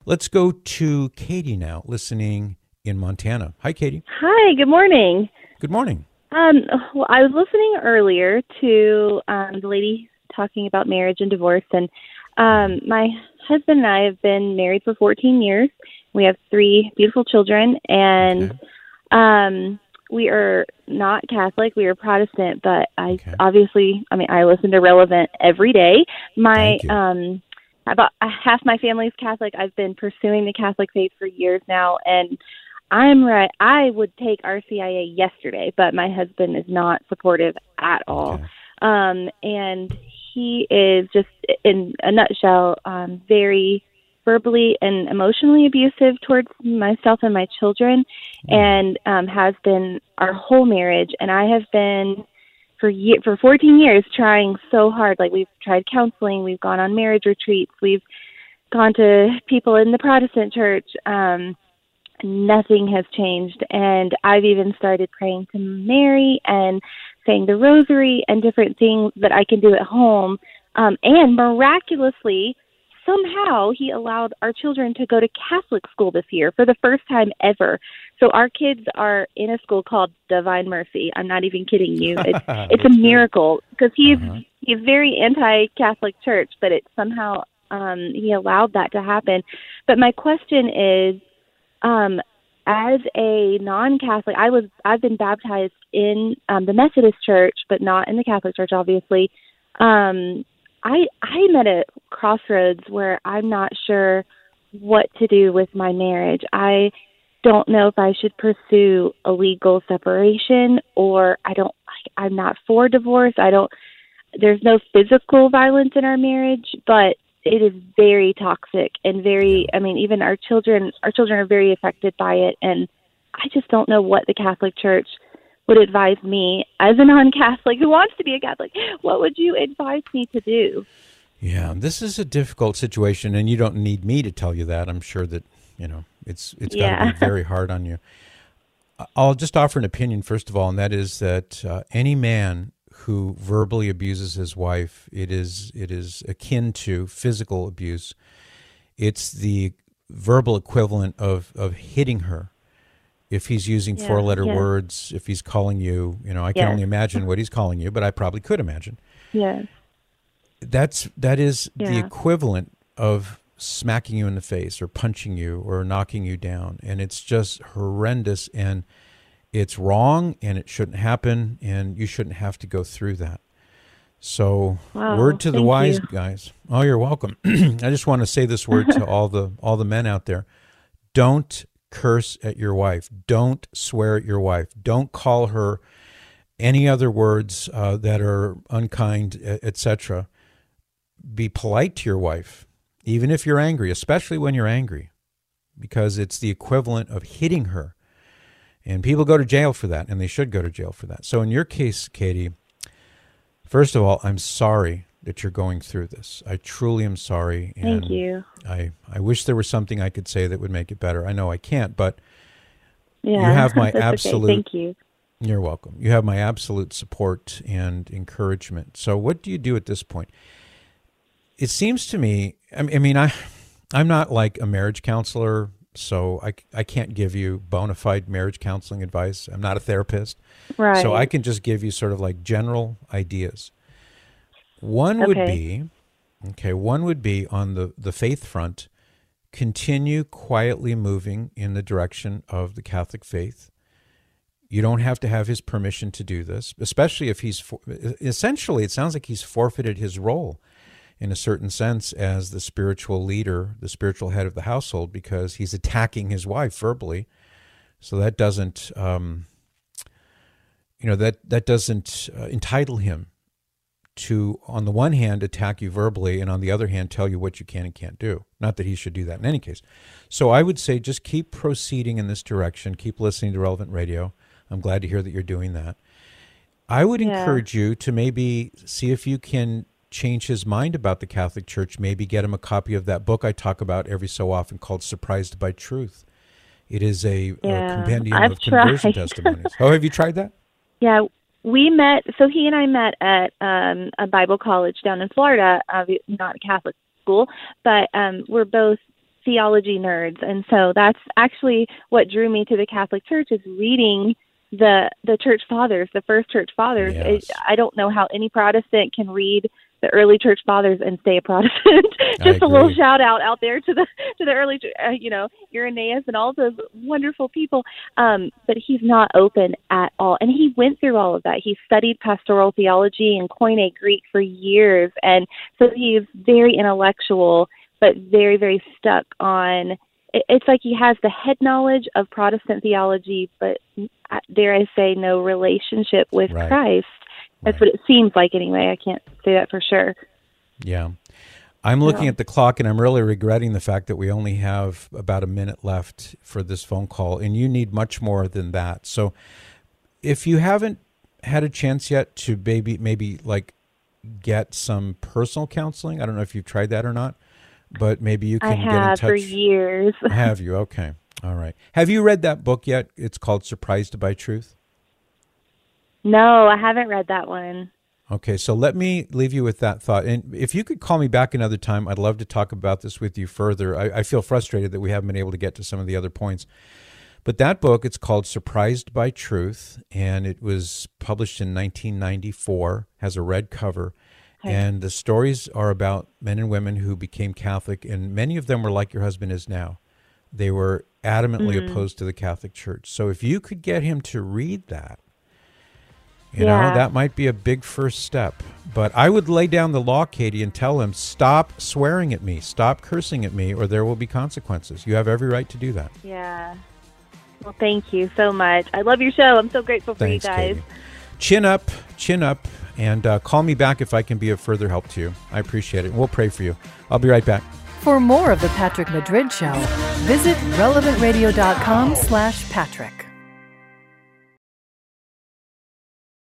Let's go to Katie now, listening in Montana. Hi, Katie. Hi, good morning. Good morning. Well, I was listening earlier to the lady talking about marriage and divorce, and my husband and I have been married for 14 years. We have 3 beautiful children, and we are not Catholic. We are Protestant, but I listen to Relevant every day. About half my family is Catholic. I've been pursuing the Catholic faith for years now, and I would take RCIA yesterday, but my husband is not supportive at all. And he is just, in a nutshell, very verbally and emotionally abusive towards myself and my children, and has been our whole marriage. And I have been for 14 years trying so hard. Like, we've tried counseling, we've gone on marriage retreats, we've gone to people in the Protestant church. Nothing has changed. And I've even started praying to Mary and saying the rosary and different things that I can do at home. And miraculously, somehow he allowed our children to go to Catholic school this year for the first time ever. So our kids are in a school called Divine Mercy. I'm not even kidding you. It's a miracle, because he's very anti-Catholic church, but it somehow he allowed that to happen. But my question is, as a non-Catholic, I've been baptized in the Methodist church, but not in the Catholic church, obviously. I'm at a crossroads where I'm not sure what to do with my marriage. I don't know if I should pursue a legal separation, or I'm not for divorce. There's no physical violence in our marriage, but it is very toxic and even our children are very affected by it. And I just don't know what the Catholic Church would advise me as a non-Catholic who wants to be a Catholic. What would you advise me to do? Yeah, this is a difficult situation, and you don't need me to tell you that. I'm sure that, it's got to be very hard on you. I'll just offer an opinion, first of all, and that is that any man who verbally abuses his wife, it is akin to physical abuse. It's the verbal equivalent of hitting her. If he's using 4-letter words, if he's calling you, I can only imagine what he's calling you, but I probably could imagine. Yes. That is the equivalent of smacking you in the face or punching you or knocking you down. And it's just horrendous, and it's wrong, and it shouldn't happen, and you shouldn't have to go through that. So, word to the wise, guys. Oh, you're welcome. I just want to say this word to all the men out there. Don't curse at your wife. Don't swear at your wife. Don't call her any other words that are unkind, etc. Be polite to your wife, even if you're angry, especially when you're angry, because it's the equivalent of hitting her. And people go to jail for that, and they should go to jail for that. So in your case, Katie, first of all, I'm sorry that you're going through this. I truly am sorry. And thank you. I wish there was something I could say that would make it better. I know I can't, but you have my absolute... Okay. Thank you. You're welcome. You have my absolute support and encouragement. So what do you do at this point? It seems to me, I'm not like a marriage counselor, so I can't give you bona fide marriage counseling advice. I'm not a therapist. Right. So I can just give you sort of like general ideas. One would be on the faith front, continue quietly moving in the direction of the Catholic faith. You don't have to have his permission to do this, especially if essentially it sounds like he's forfeited his role in a certain sense as the spiritual leader, the spiritual head of the household, because he's attacking his wife verbally. So that doesn't, that doesn't entitle him to, on the one hand, attack you verbally, and on the other hand, tell you what you can and can't do. Not that he should do that in any case. So I would say just keep proceeding in this direction. Keep listening to Relevant Radio. I'm glad to hear that you're doing that. I would encourage you to maybe see if you can change his mind about the Catholic Church, maybe get him a copy of that book I talk about every so often called Surprised by Truth. It is a compendium of conversion testimonies. Oh, have you tried that? Yeah, we met, so he and I met at a Bible college down in Florida, not a Catholic school, but we're both theology nerds. And so that's actually what drew me to the Catholic Church, is reading the church fathers, the first church fathers. Yes. I don't know how any Protestant can read the early church fathers and stay a Protestant. Just a little shout out there to the early, Irenaeus and all those wonderful people. But he's not open at all. And he went through all of that. He studied pastoral theology and Koine Greek for years. And so he's very intellectual, but very, very stuck on, it's like he has the head knowledge of Protestant theology, but dare I say, no relationship with Christ. That's what it seems like anyway. I can't say that for sure. Yeah. I'm looking at the clock, and I'm really regretting the fact that we only have about a minute left for this phone call, and you need much more than that. So if you haven't had a chance yet to maybe like get some personal counseling, I don't know if you've tried that or not, but maybe you can get in touch. I have for years. Have you? Okay. All right. Have you read that book yet? It's called Surprised by Truth. No, I haven't read that one. Okay, so let me leave you with that thought. And if you could call me back another time, I'd love to talk about this with you further. I feel frustrated that we haven't been able to get to some of the other points. But that book, it's called Surprised by Truth, and it was published in 1994, has a red cover. Okay. And the stories are about men and women who became Catholic, and many of them were like your husband is now. They were adamantly opposed to the Catholic Church. So if you could get him to read that, you know, that might be a big first step. But I would lay down the law, Katie, and tell him, stop swearing at me, stop cursing at me, or there will be consequences. You have every right to do that. Yeah. Well, thank you so much. I love your show. I'm so grateful for you guys. Katie. Chin up, and call me back if I can be of further help to you. I appreciate it. We'll pray for you. I'll be right back. For more of The Patrick Madrid Show, visit relevantradio.com/Patrick.